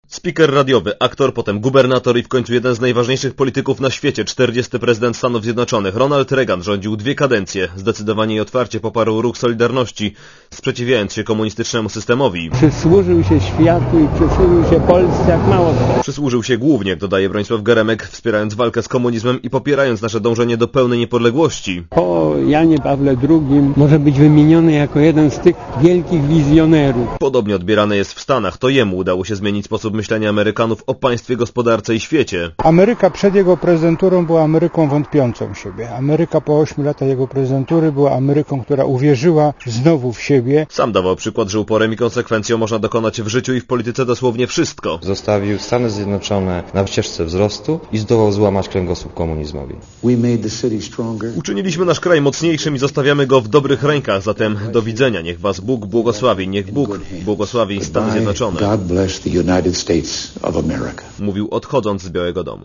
Speaker radiowy, aktor, potem gubernator i w końcu jeden z najważniejszych polityków na świecie, 40. prezydent Stanów Zjednoczonych, Ronald Reagan, rządził 2 kadencje. Zdecydowanie i otwarcie poparł ruch Solidarności, sprzeciwiając się komunistycznemu systemowi. Przysłużył się światu i przysłużył się Polsce jak mało kto. Przysłużył się głównie, jak dodaje Bronisław Geremek, wspierając walkę z komunizmem i popierając nasze dążenie do pełnej niepodległości. Po Janie Pawle II może być wymieniony jako jeden z tych wielkich wizjonerów. Podobnie odbierane jest w Stanach. To jemu udało się zmienić sposób myślenia Amerykanów o państwie, gospodarce i świecie. Ameryka przed jego prezydenturą była Ameryką wątpiącą w siebie. Ameryka po 8 latach jego prezydentury była Ameryką, która uwierzyła znowu w siebie. Sam dawał przykład, że uporem i konsekwencją można dokonać w życiu i w polityce dosłownie wszystko. Zostawił Stany Zjednoczone na ścieżce wzrostu i zdołał złamać kręgosłup komunizmowi. Uczyniliśmy nasz kraj mocniejszym i zostawiamy go w dobrych rękach. Zatem do widzenia. Niech was Bóg błogosławi. Niech Bóg błogosławi Stany Zjednoczone. Mówił odchodząc z Białego Domu.